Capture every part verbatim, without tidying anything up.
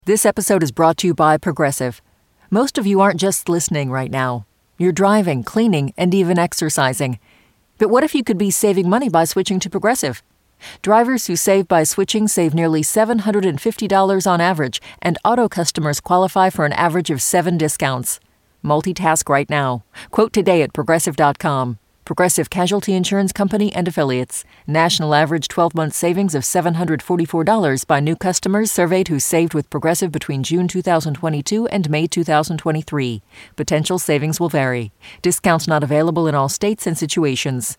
This episode is brought to you by Progressive. Most of you aren't just listening right now. You're driving, cleaning, and even exercising. But what if you could be saving money by switching to Progressive? Drivers who save by switching save nearly seven hundred fifty dollars on average, and auto customers qualify for an average of seven discounts. Multitask right now. Quote today at Progressive dot com. Progressive Casualty Insurance Company and Affiliates. National average twelve-month savings of seven hundred forty-four dollars by new customers surveyed who saved with Progressive between June two thousand twenty-two and May two thousand twenty-three. Potential savings will vary. Discounts not available in all states and situations.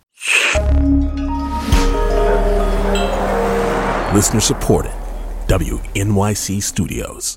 Listener supported. W N Y C Studios.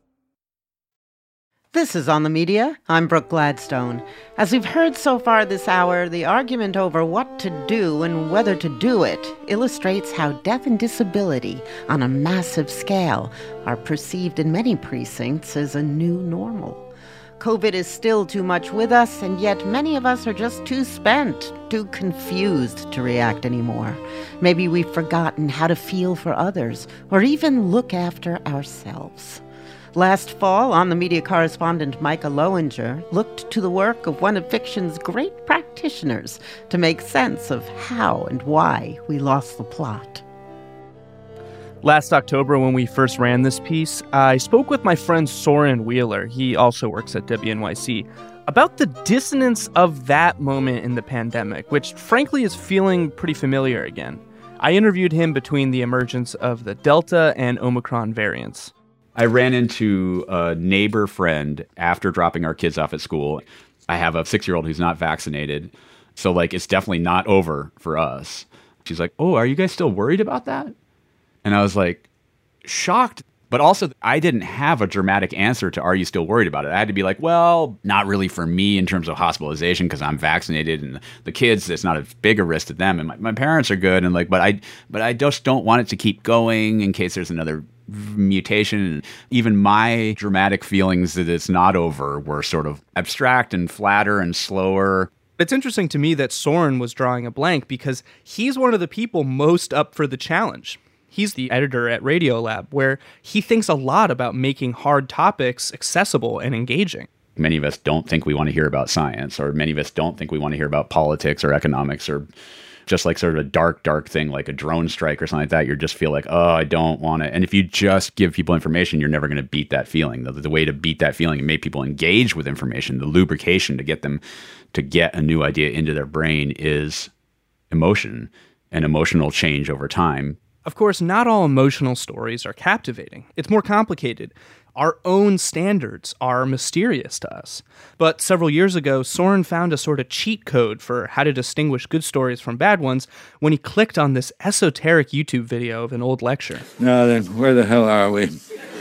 This is On the Media. I'm Brooke Gladstone. As we've heard so far this hour, the argument over what to do and whether to do it illustrates how death and disability on a massive scale are perceived in many precincts as a new normal. COVID is still too much with us, and yet many of us are just too spent, too confused to react anymore. Maybe we've forgotten how to feel for others, or even look after ourselves. Last fall, On the Media correspondent Micah Lowinger looked to the work of one of fiction's great practitioners to make sense of how and why we lost the plot. Last October, when we first ran this piece, I spoke with my friend Soren Wheeler, he also works at W N Y C, about the dissonance of that moment in the pandemic, which frankly is feeling pretty familiar again. I interviewed him between the emergence of the Delta and Omicron variants. I ran into a neighbor friend after dropping our kids off at school. I have a six-year-old who's not vaccinated. So, like, it's definitely not over for us. She's like, oh, are you guys still worried about that? And I was like, shocked. But also, I didn't have a dramatic answer to, are you still worried about it? I had to be like, well, not really for me in terms of hospitalization because I'm vaccinated, and the kids, it's not as big a risk to them. And my, my parents are good. And like, but I, but I just don't want it to keep going in case there's another mutation. And even my dramatic feelings that it's not over were sort of abstract and flatter and slower. It's interesting to me that Soren was drawing a blank because he's one of the people most up for the challenge. He's the editor at Radiolab, where he thinks a lot about making hard topics accessible and engaging. Many of us don't think we want to hear about science, or many of us don't think we want to hear about politics or economics, or just like sort of a dark, dark thing like a drone strike or something like that. You just feel like, oh, I don't want to. And if you just give people information, you're never going to beat that feeling. The, the way to beat that feeling and make people engage with information, the lubrication to get them to get a new idea into their brain is emotion and emotional change over time. Of course, not all emotional stories are captivating. It's more complicated. Our own standards are mysterious to us. But several years ago, Soren found a sort of cheat code for how to distinguish good stories from bad ones when he clicked on this esoteric YouTube video of an old lecture. Now then, where the hell are we?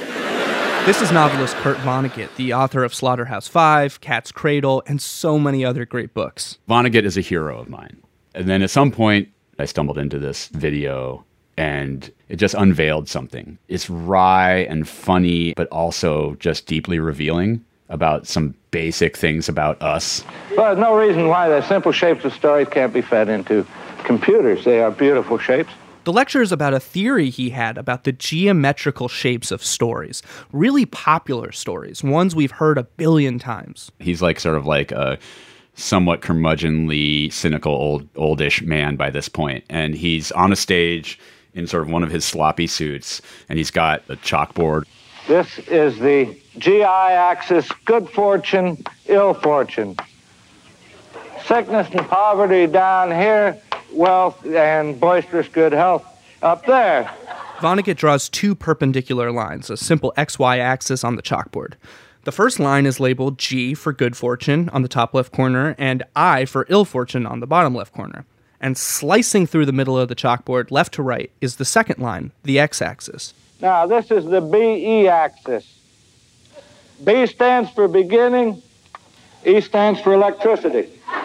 This is novelist Kurt Vonnegut, the author of Slaughterhouse-Five, Cat's Cradle, and so many other great books. Vonnegut is a hero of mine. And then at some point, I stumbled into this video, and it just unveiled something. It's wry and funny, but also just deeply revealing about some basic things about us. Well, there's no reason why the simple shapes of stories can't be fed into computers. They are beautiful shapes. The lecture is about a theory he had about the geometrical shapes of stories, really popular stories, ones we've heard a billion times. He's like sort of like a somewhat curmudgeonly, cynical, old, oldish man by this point. And he's on a stage in sort of one of his sloppy suits, and he's got a chalkboard. This is the G I axis, good fortune, ill fortune. Sickness and poverty down here, wealth and boisterous good health up there. Vonnegut draws two perpendicular lines, a simple X Y axis on the chalkboard. The first line is labeled G for good fortune on the top left corner and I for ill fortune on the bottom left corner. And slicing through the middle of the chalkboard, left to right, is the second line, the X-axis. Now, this is the B E axis. B stands for beginning, E stands for electricity.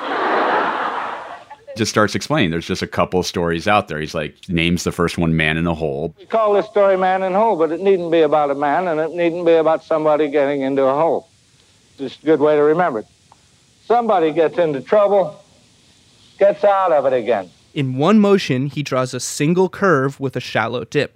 Just starts explaining. There's just a couple of stories out there. He's like, names the first one, Man in a Hole. We call this story Man in a Hole, but it needn't be about a man, and it needn't be about somebody getting into a hole. Just a good way to remember it. Somebody gets into trouble, gets out of it again. In one motion, he draws a single curve with a shallow dip.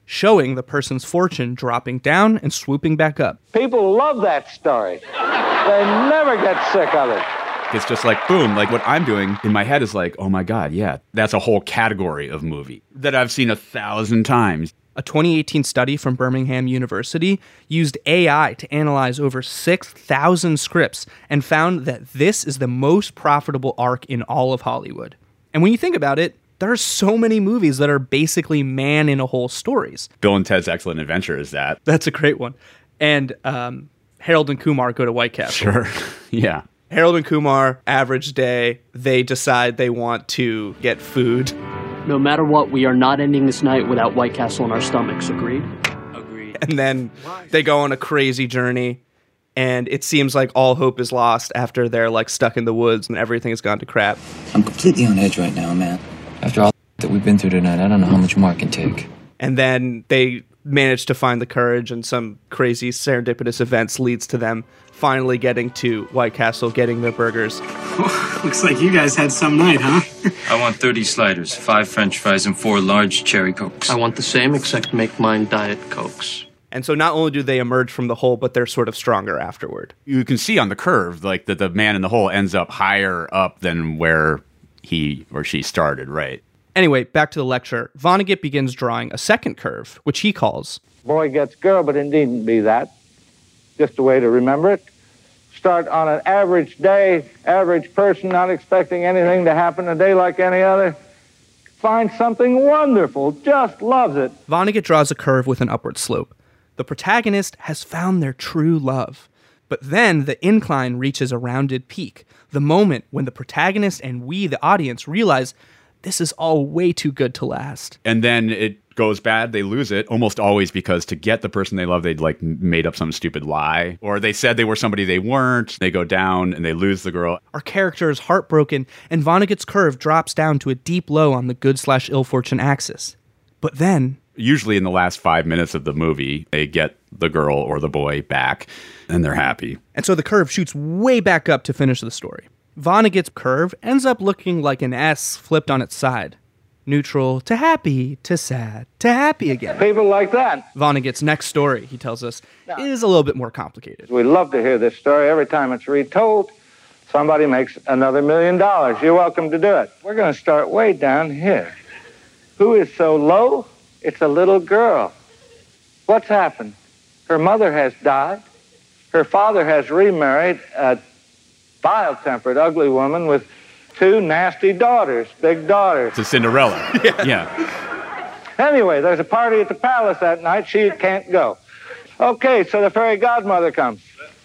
showing the person's fortune dropping down and swooping back up. People love that story. They never get sick of it. It's just like, boom, like what I'm doing in my head is like, oh my God, yeah, that's a whole category of movie that I've seen a thousand times. A twenty eighteen study from Birmingham University used A I to analyze over six thousand scripts and found that this is the most profitable arc in all of Hollywood. And when you think about it, there are so many movies that are basically man-in-a-hole stories. Bill and Ted's Excellent Adventure is that. That's a great one. And um, Harold and Kumar go to White Castle. Sure, yeah. Harold and Kumar, average day, they decide they want to get food. No matter what, we are not ending this night without White Castle in our stomachs. Agreed? Agreed. And then they go on a crazy journey, and it seems like all hope is lost after they're like stuck in the woods and everything has gone to crap. I'm completely on edge right now, man. After all that we've been through tonight, I don't know how much more I can take. And then they manage to find the courage, and some crazy serendipitous events leads to them finally getting to White Castle, getting their burgers. Oh, looks like you guys had some night, huh? I want thirty sliders, five French fries, and four large cherry Cokes. I want the same, except make mine Diet Cokes. And so not only do they emerge from the hole, but they're sort of stronger afterward. You can see on the curve, like, that the man in the hole ends up higher up than where he or she started, right? Anyway, back to the lecture. Vonnegut begins drawing a second curve, which he calls Boy gets girl, but it needn't be that. Just a way to remember it. Start on an average day, average person, not expecting anything to happen a day like any other. Find something wonderful, just loves it. Vonnegut draws a curve with an upward slope. The protagonist has found their true love. But then the incline reaches a rounded peak, the moment when the protagonist and we, the audience, realize this is all way too good to last. And then it goes bad, they lose it, almost always because to get the person they love, they'd like made up some stupid lie, or they said they were somebody they weren't. They go down and they lose the girl. Our character is heartbroken, and Vonnegut's curve drops down to a deep low on the good slash ill fortune axis. But then, usually in the last five minutes of the movie, they get the girl or the boy back, and they're happy. And so the curve shoots way back up to finish the story. Vonnegut's curve ends up looking like an S flipped on its side. Neutral to happy to sad to happy again. People like that. Vonnegut's next story, he tells us, is a little bit more complicated. We love to hear this story. Every time it's retold, somebody makes another million dollars. You're welcome to do it. We're going to start way down here. Who is so low? It's a little girl. What's happened? Her mother has died. Her father has remarried a vile-tempered, ugly woman with two nasty daughters, big daughters. It's a Cinderella. yeah. yeah. Anyway, there's a party at the palace that night. She can't go. Okay, so the fairy godmother comes.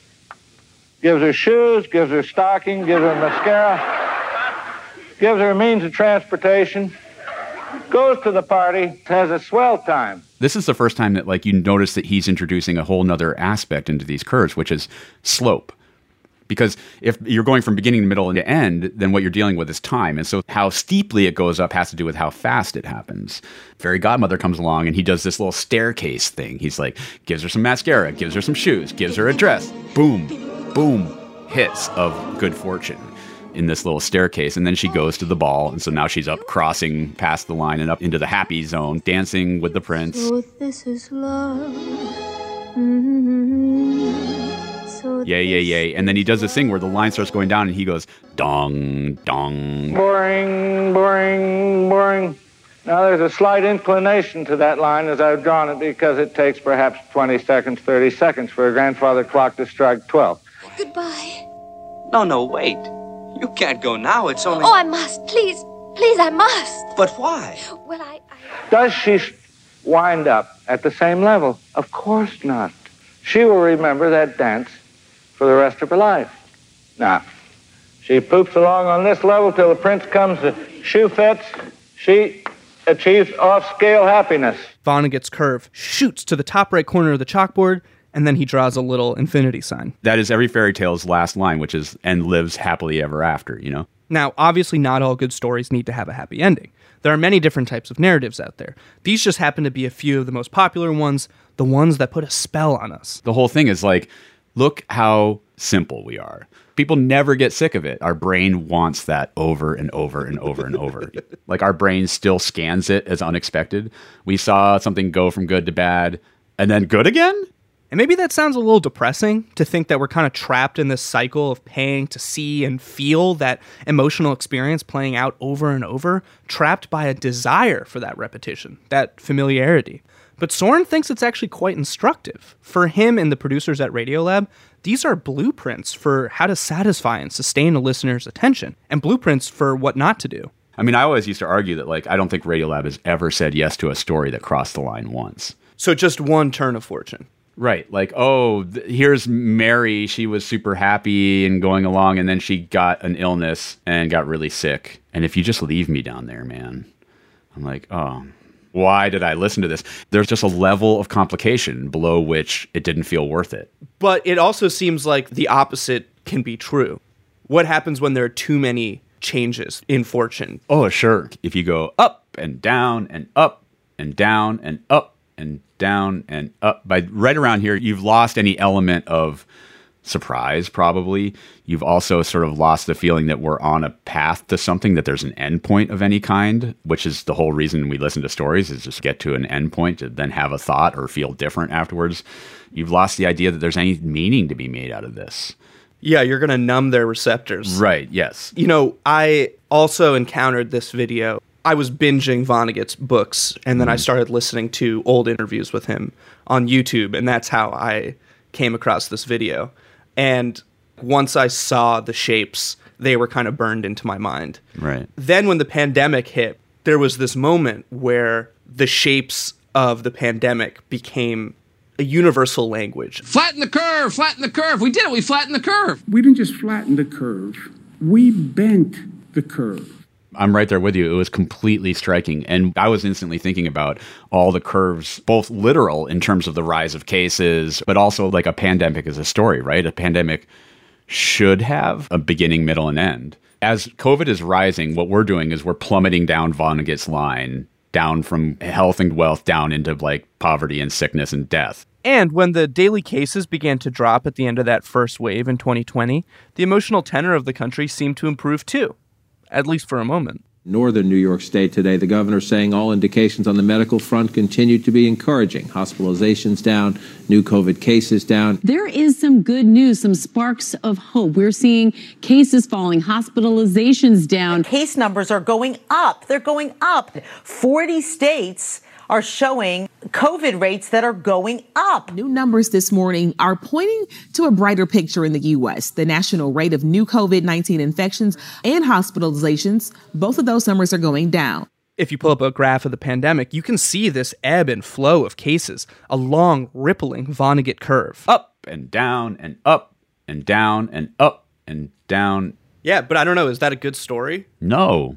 Gives her shoes, gives her stocking, gives her mascara, gives her means of transportation, goes to the party, has a swell time. This is the first time that, like, you notice that he's introducing a whole nother aspect into these curves, which is slope. Because if you're going from beginning to middle and to end, then what you're dealing with is time. And so how steeply it goes up has to do with how fast it happens. Fairy godmother comes along and he does this little staircase thing. He's like, gives her some mascara, gives her some shoes, gives her a dress. Boom, boom, hits of good fortune in this little staircase. And then she goes to the ball. And so now she's up crossing past the line and up into the happy zone, dancing with the prince. So this is love. Mm-hmm. So yay, yay, yay. And then he does this thing where the line starts going down and he goes, dong, dong. Boring, boring, boring. Now, there's a slight inclination to that line as I've drawn it because it takes perhaps twenty seconds, thirty seconds for a grandfather clock to strike twelve. Goodbye. No, no, wait. You can't go now. It's only... Oh, I must. Please. Please, I must. But why? Well, I... I... Does she wind up at the same level? Of course not. She will remember that dance for the rest of her life. Now, she poops along on this level till the prince comes, the shoe fits, she achieves off-scale happiness. Vonnegut's curve shoots to the top right corner of the chalkboard, and then he draws a little infinity sign. That is every fairy tale's last line, which is, and lives happily ever after, you know? Now, obviously not all good stories need to have a happy ending. There are many different types of narratives out there. These just happen to be a few of the most popular ones, the ones that put a spell on us. The whole thing is like, Look how simple we are. People never get sick of it. Our brain wants that over and over and over and over. Like our brain still scans it as unexpected. We saw something go from good to bad and then good again? And maybe that sounds a little depressing to think that we're kind of trapped in this cycle of paying to see and feel that emotional experience playing out over and over, trapped by a desire for that repetition, that familiarity. But Soren thinks it's actually quite instructive. For him and the producers at Radiolab, these are blueprints for how to satisfy and sustain a listener's attention, and blueprints for what not to do. I mean, I always used to argue that, like, I don't think Radiolab has ever said yes to a story that crossed the line once. So just one turn of fortune. Right. Like, oh, th- here's Mary. She was super happy and going along, and then she got an illness and got really sick. And if you just leave me down there, man, I'm like, oh, why did I listen to this? There's just a level of complication below which it didn't feel worth it. But it also seems like the opposite can be true. What happens when there are too many changes in fortune? Oh, sure. If you go up and down and up and down and up and down and up, by right around here, you've lost any element of surprise, probably. You've also sort of lost the feeling that we're on a path to something, that there's an end point of any kind, which is the whole reason we listen to stories, is just get to an end point to then have a thought or feel different afterwards. You've lost the idea that there's any meaning to be made out of this. Yeah, you're going to numb their receptors. Right, yes. You know, I also encountered this video. I was binging Vonnegut's books, and then mm. I started listening to old interviews with him on YouTube, and that's how I came across this video. And once I saw the shapes, they were kind of burned into my mind. Right. Then when the pandemic hit, there was this moment where the shapes of the pandemic became a universal language. Flatten the curve, flatten the curve. We did it, we flattened the curve. We didn't just flatten the curve, we bent the curve. I'm right there with you. It was completely striking. And I was instantly thinking about all the curves, both literal in terms of the rise of cases, but also like a pandemic is a story, right? A pandemic should have a beginning, middle, and end. As COVID is rising, what we're doing is we're plummeting down Vonnegut's line, down from health and wealth, down into like poverty and sickness and death. And when the daily cases began to drop at the end of that first wave in twenty twenty, the emotional tenor of the country seemed to improve too. At least for a moment. Northern New York State today, the governor saying all indications on the medical front continue to be encouraging. Hospitalizations down, new COVID cases down. There is some good news, some sparks of hope. We're seeing cases falling, hospitalizations down. Case numbers are going up. They're going up. forty states are showing COVID rates that are going up. New numbers this morning are pointing to a brighter picture in the U S. The national rate of new COVID nineteen infections and hospitalizations, both of those numbers are going down. If you pull up a graph of the pandemic, you can see this ebb and flow of cases, a long, rippling Vonnegut curve. Up and down and up and down and up and down. Yeah, but I don't know, is that a good story? No.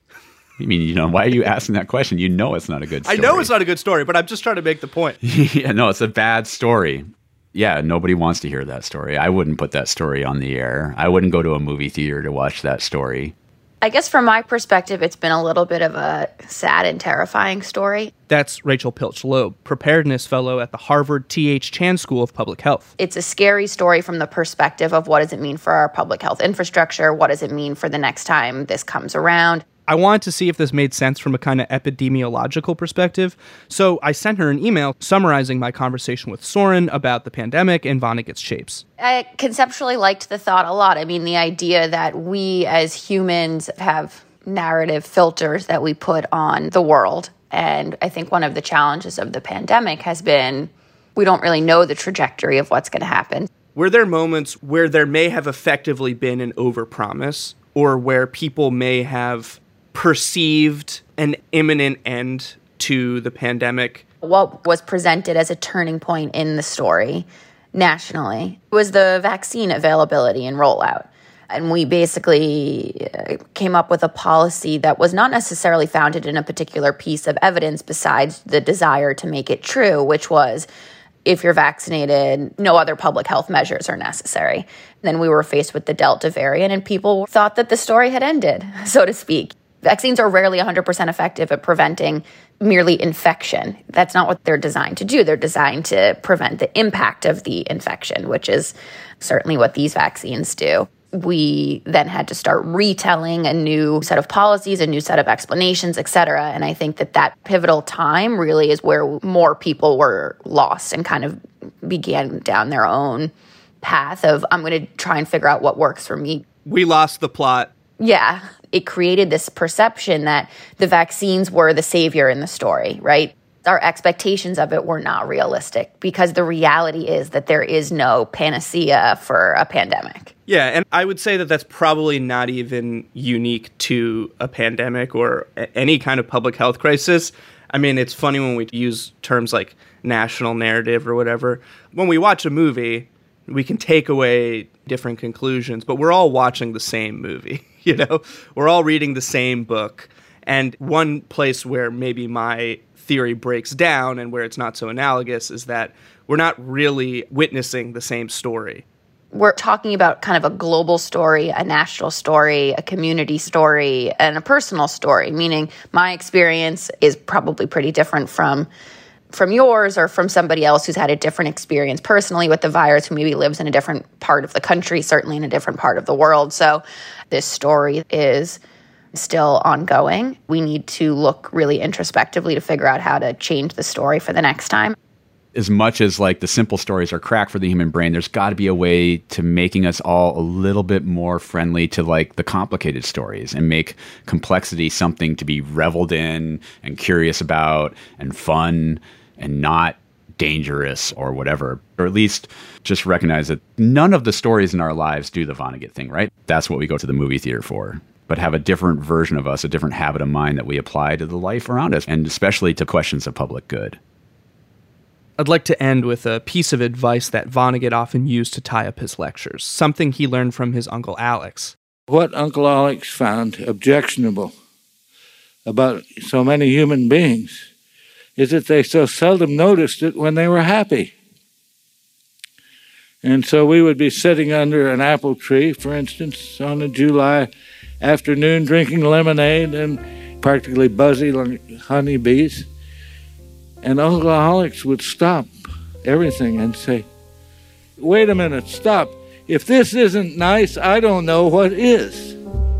I mean, you know, why are you asking that question? You know it's not a good story. I know it's not a good story, but I'm just trying to make the point. Yeah, no, it's a bad story. Yeah, nobody wants to hear that story. I wouldn't put that story on the air. I wouldn't go to a movie theater to watch that story. I guess from my perspective, it's been a little bit of a sad and terrifying story. That's Rachel Pilch-Loeb, preparedness fellow at the Harvard T H Chan School of Public Health. It's a scary story from the perspective of what does it mean for our public health infrastructure? What does it mean for the next time this comes around? I wanted to see if this made sense from a kind of epidemiological perspective, so I sent her an email summarizing my conversation with Soren about the pandemic and Vonnegut's shapes. I conceptually liked the thought a lot. I mean, the idea that we as humans have narrative filters that we put on the world. And I think one of the challenges of the pandemic has been we don't really know the trajectory of what's going to happen. Were there moments where there may have effectively been an overpromise, or where people may have perceived an imminent end to the pandemic? What was presented as a turning point in the story nationally was the vaccine availability and rollout. And we basically came up with a policy that was not necessarily founded in a particular piece of evidence besides the desire to make it true, which was if you're vaccinated, no other public health measures are necessary. And then we were faced with the Delta variant, and people thought that the story had ended, so to speak. Vaccines are rarely one hundred percent effective at preventing merely infection. That's not what they're designed to do. They're designed to prevent the impact of the infection, which is certainly what these vaccines do. We then had to start retelling a new set of policies, a new set of explanations, et cetera. And I think that that pivotal time really is where more people were lost and kind of began down their own path of, I'm going to try and figure out what works for me. We lost the plot. Yeah. It created this perception that the vaccines were the savior in the story, right? Our expectations of it were not realistic because the reality is that there is no panacea for a pandemic. Yeah, and I would say that that's probably not even unique to a pandemic or a- any kind of public health crisis. I mean, it's funny when we use terms like national narrative or whatever. When we watch a movie, we can take away different conclusions, but we're all watching the same movie, you know? We're all reading the same book. And one place where maybe my theory breaks down and where it's not so analogous is that we're not really witnessing the same story. We're talking about kind of a global story, a national story, a community story, and a personal story, meaning my experience is probably pretty different from from yours or from somebody else who's had a different experience personally with the virus, who maybe lives in a different part of the country, certainly in a different part of the world. So this story is still ongoing. We need to look really introspectively to figure out how to change the story for the next time. As much as like the simple stories are crack for the human brain, there's got to be a way to making us all a little bit more friendly to like the complicated stories and make complexity something to be reveled in and curious about and fun and not dangerous or whatever. Or at least just recognize that none of the stories in our lives do the Vonnegut thing, right? That's what we go to the movie theater for. But have a different version of us, a different habit of mind that we apply to the life around us, and especially to questions of public good. I'd like to end with a piece of advice that Vonnegut often used to tie up his lectures, something he learned from his Uncle Alex. What Uncle Alex found objectionable about so many human beings is that they so seldom noticed it when they were happy. And so we would be sitting under an apple tree, for instance, on a July afternoon, drinking lemonade and practically buzzy like honeybees. And Uncle Alex would stop everything and say, wait a minute, stop. If this isn't nice, I don't know what is.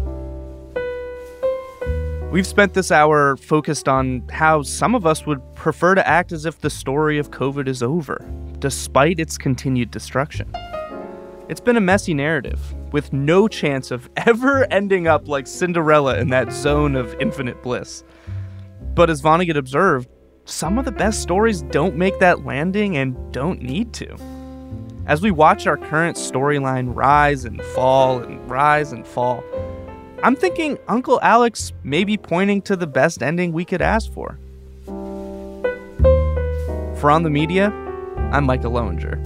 We've spent this hour focused on how some of us would prefer to act as if the story of COVID is over, despite its continued destruction. It's been a messy narrative, with no chance of ever ending up like Cinderella in that zone of infinite bliss. But as Vonnegut observed, some of the best stories don't make that landing and don't need to. As we watch our current storyline rise and fall and rise and fall, I'm thinking Uncle Alex may be pointing to the best ending we could ask for. For On the Media, I'm Micah Lowinger.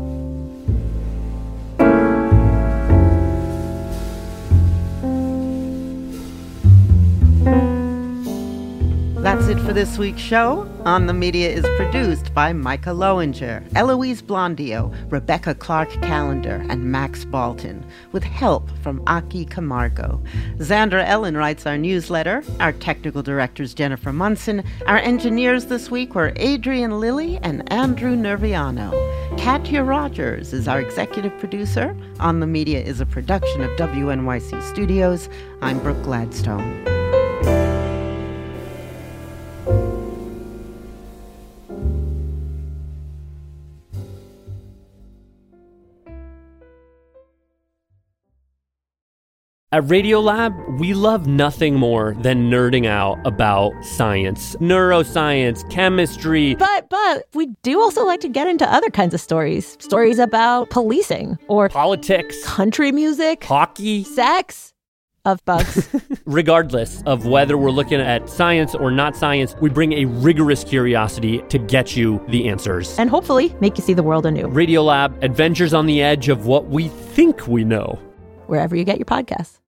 That's it for this week's show. On the Media is produced by Micah Lowinger, Eloise Blondio, Rebecca Clark-Callender, and Max Balton, with help from Aki Camargo. Xandra Ellen writes our newsletter. Our technical director is Jennifer Munson. Our engineers this week were Adrian Lilly and Andrew Nerviano. Katya Rogers is our executive producer. On the Media is a production of W N Y C Studios. I'm Brooke Gladstone. At Radiolab, we love nothing more than nerding out about science, neuroscience, chemistry. But, but, we do also like to get into other kinds of stories. Stories about policing or politics, country music, hockey, sex, of bugs. Regardless of whether we're looking at science or not science, we bring a rigorous curiosity to get you the answers. And hopefully make you see the world anew. Radiolab, adventures on the edge of what we think we know. Wherever you get your podcasts.